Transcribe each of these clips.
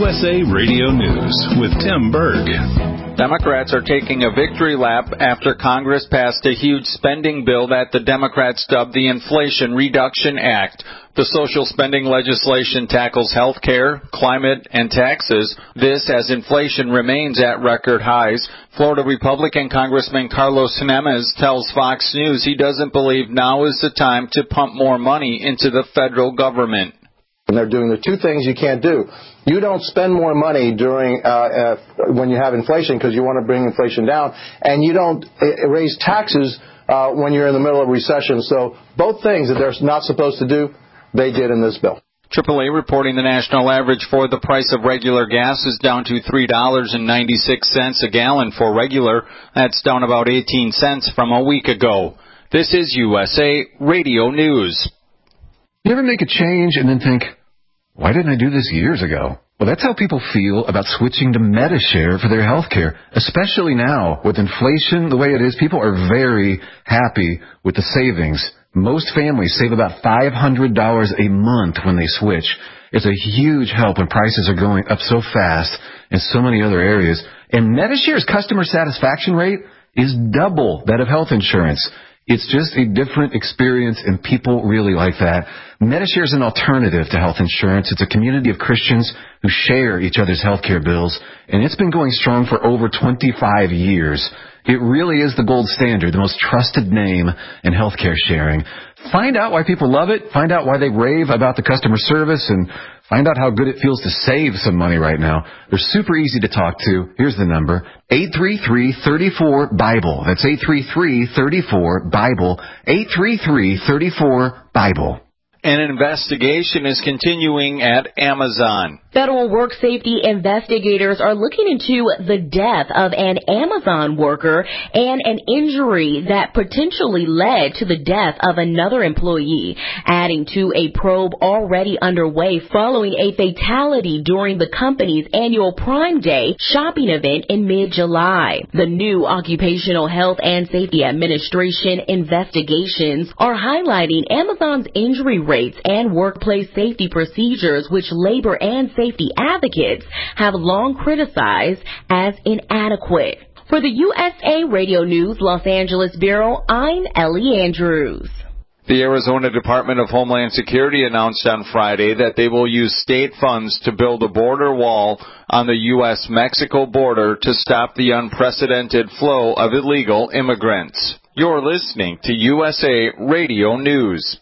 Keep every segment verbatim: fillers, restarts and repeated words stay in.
S A Radio News with Tim Berg. Democrats are taking a victory lap after Congress passed a huge spending bill that the Democrats dubbed the Inflation Reduction Act. The social spending legislation tackles health care, climate, and taxes. This as inflation remains at record highs. Florida Republican Congressman Carlos Jimenez tells Fox News he doesn't believe now is the time to pump more money into the federal government. And they're doing the two things you can't do. You don't spend more money during uh, uh, when you have inflation because you want to bring inflation down, and you don't uh, raise taxes uh, when you're in the middle of a recession. So both things that they're not supposed to do, they did in this bill. triple A reporting the national average for the price of regular gas is down to three dollars and ninety-six cents a gallon for regular. That's down about eighteen cents from a week ago. This is U S A Radio News. You ever make a change and then think, why didn't I do this years ago? Well, that's how people feel about switching to Medi-Share for their health care, especially now. With inflation the way it is, people are very happy with the savings. Most families save about five hundred dollars a month when they switch. It's a huge help when prices are going up so fast in so many other areas. And Medi-Share's customer satisfaction rate is double that of health insurance. It's just a different experience, and people really like that. Medi-Share is an alternative to health insurance. It's a community of Christians who share each other's health care bills, and it's been going strong for over twenty-five years. It really is the gold standard, the most trusted name in healthcare sharing. Find out why people love it. Find out why they rave about the customer service, and find out how good it feels to save some money right now. They're super easy to talk to. Here's the number, eight three three, three four, BIBLE. That's eight three three, three four, BIBLE, eight three three, three four, BIBLE. An investigation is continuing at Amazon. Federal work safety investigators are looking into the death of an Amazon worker and an injury that potentially led to the death of another employee, adding to a probe already underway following a fatality during the company's annual Prime Day shopping event in mid-July. The new Occupational Health and Safety Administration investigations are highlighting Amazon's injury rates and workplace safety procedures, which labor and safety advocates have long criticized as inadequate. For the U S A Radio News Los Angeles Bureau, I'm Ellie Andrews. The Arizona Department of Homeland Security announced on Friday that they will use state funds to build a border wall on the U S Mexico border to stop the unprecedented flow of illegal immigrants. You're listening to U S A Radio News.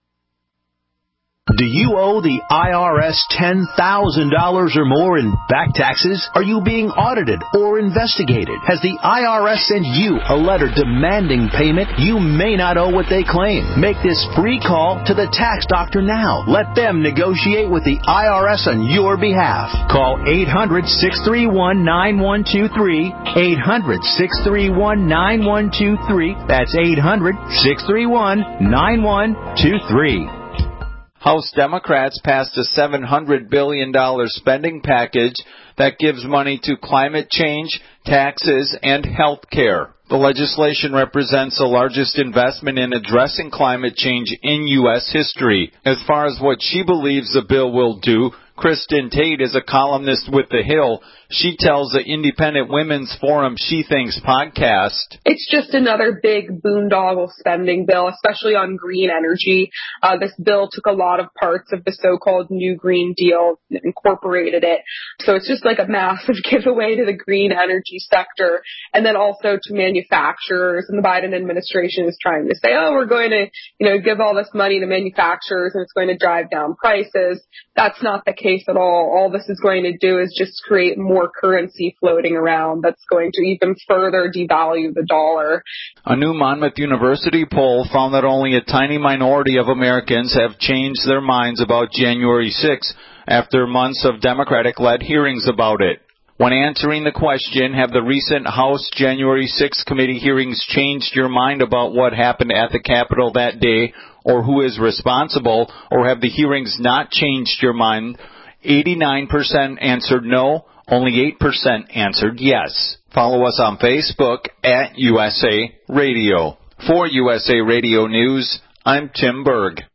Do you owe the I R S ten thousand dollars or more in back taxes? Are you being audited or investigated? Has the I R S sent you a letter demanding payment? You may not owe what they claim. Make this free call to the tax doctor now. Let them negotiate with the I R S on your behalf. Call eight hundred, six three one, nine one two three, eight hundred, six three one, nine one two three. That's eight hundred, six three one, nine one two three. House Democrats passed a seven hundred billion dollars spending package that gives money to climate change, taxes, and health care. The legislation represents the largest investment in addressing climate change in U S history. As far as what she believes the bill will do, Kristen Tate is a columnist with The Hill. She tells the Independent Women's Forum She Thinks podcast, it's just another big boondoggle spending bill, especially on green energy. Uh, this bill took a lot of parts of the so-called New Green Deal and incorporated it. So it's just like a massive giveaway to the green energy sector, and then also to manufacturers. And the Biden administration is trying to say, oh, we're going to, you know, give all this money to manufacturers and it's going to drive down prices. That's not the case at all. All this is going to do is just create more currency floating around that's going to even further devalue the dollar. A new Monmouth University poll found that only a tiny minority of Americans have changed their minds about January sixth after months of Democratic-led hearings about it. When answering the question, have the recent House January sixth committee hearings changed your mind about what happened at the Capitol that day or who is responsible, or have the hearings not changed your mind, eighty-nine percent answered no, only eight percent answered yes. Follow us on Facebook at U S A Radio. For U S A Radio News, I'm Tim Berg.